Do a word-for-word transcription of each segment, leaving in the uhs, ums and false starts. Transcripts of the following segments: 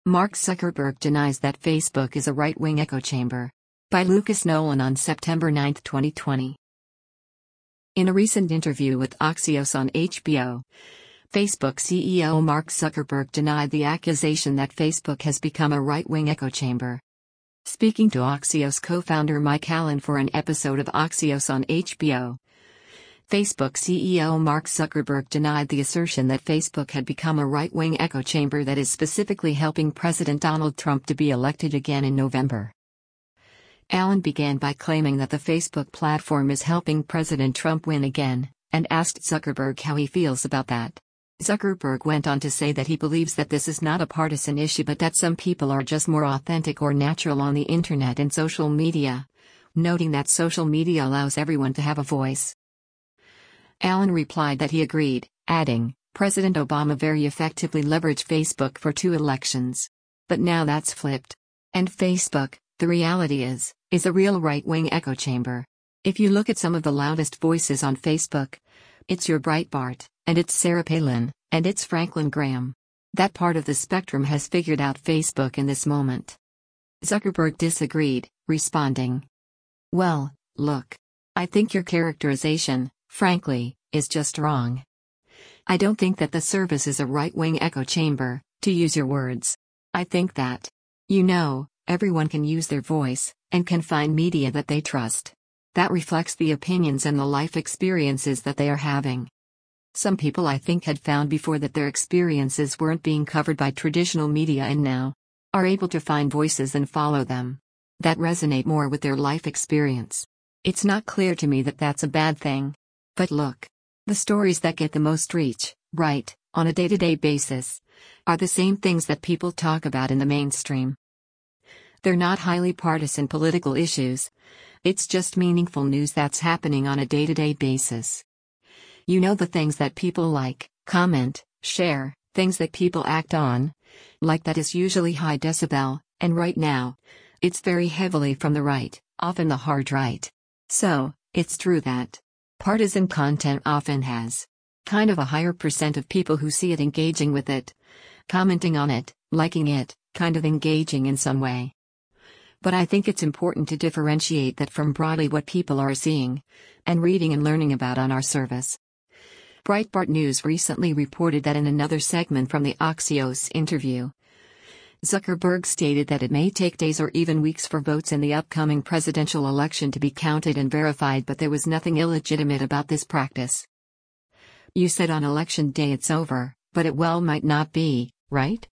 Mark Zuckerberg denies that Facebook is a right-wing echo chamber. By Lucas Nolan on September ninth, twenty twenty. In a recent interview with Axios on H B O, Facebook C E O Mark Zuckerberg denied the accusation that Facebook has become a right-wing echo chamber. Speaking to Axios co-founder Mike Allen for an episode of Axios on H B O, Facebook C E O Mark Zuckerberg denied the assertion that Facebook had become a right-wing echo chamber that is specifically helping President Donald Trump to be elected again in November. Allen began by claiming that the Facebook platform is helping President Trump win again, and asked Zuckerberg how he feels about that. Zuckerberg went on to say that he believes that this is not a partisan issue but that some people are just more authentic or natural on the internet and social media, noting that social media allows everyone to have a voice. Allen replied that he agreed, adding, President Obama very effectively leveraged Facebook for two elections. But now that's flipped. And Facebook, the reality is, is a real right-wing echo chamber. If you look at some of the loudest voices on Facebook, it's your Breitbart, and it's Sarah Palin, and it's Franklin Graham. That part of the spectrum has figured out Facebook in this moment. Zuckerberg disagreed, responding, Well, look. I think your characterization, frankly, is just wrong. I don't think that the service is a right-wing echo chamber, to use your words. I think that, you know, everyone can use their voice, and can find media that they trust. That reflects the opinions and the life experiences that they are having. Some people I think had found before that their experiences weren't being covered by traditional media and now are able to find voices and follow them that resonate more with their life experience. It's not clear to me that that's a bad thing. But look, the stories that get the most reach, right, on a day-to-day basis, are the same things that people talk about in the mainstream. They're not highly partisan political issues. It's just meaningful news that's happening on a day-to-day basis. You know, the things that people like, comment, share, things that people act on. Like that is usually high decibel, and right now, it's very heavily from the right, often the hard right. So, it's true that partisan content often has kind of a higher percent of people who see it engaging with it, commenting on it, liking it, kind of engaging in some way. But I think it's important to differentiate that from broadly what people are seeing and reading and learning about on our service. Breitbart News recently reported that in another segment from the Axios interview, Zuckerberg stated that it may take days or even weeks for votes in the upcoming presidential election to be counted and verified, but there was nothing illegitimate about this practice. You said on election day it's over, but it well might not be, right?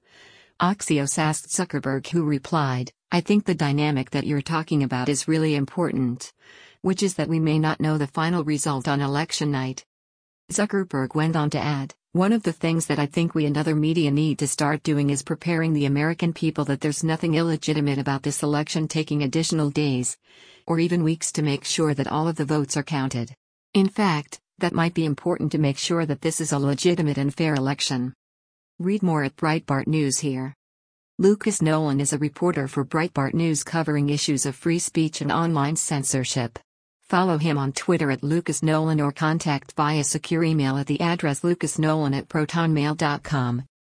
Axios asked Zuckerberg, who replied, I think the dynamic that you're talking about is really important, which is that we may not know the final result on election night. Zuckerberg went on to add, one of the things that I think we and other media need to start doing is preparing the American people that there's nothing illegitimate about this election taking additional days, or even weeks, to make sure that all of the votes are counted. In fact, that might be important to make sure that this is a legitimate and fair election. Read more at Breitbart News here. Lucas Nolan is a reporter for Breitbart News covering issues of free speech and online censorship. Follow him on Twitter at Lucas Nolan or contact via secure email at the address lucasnolan at protonmail dot com.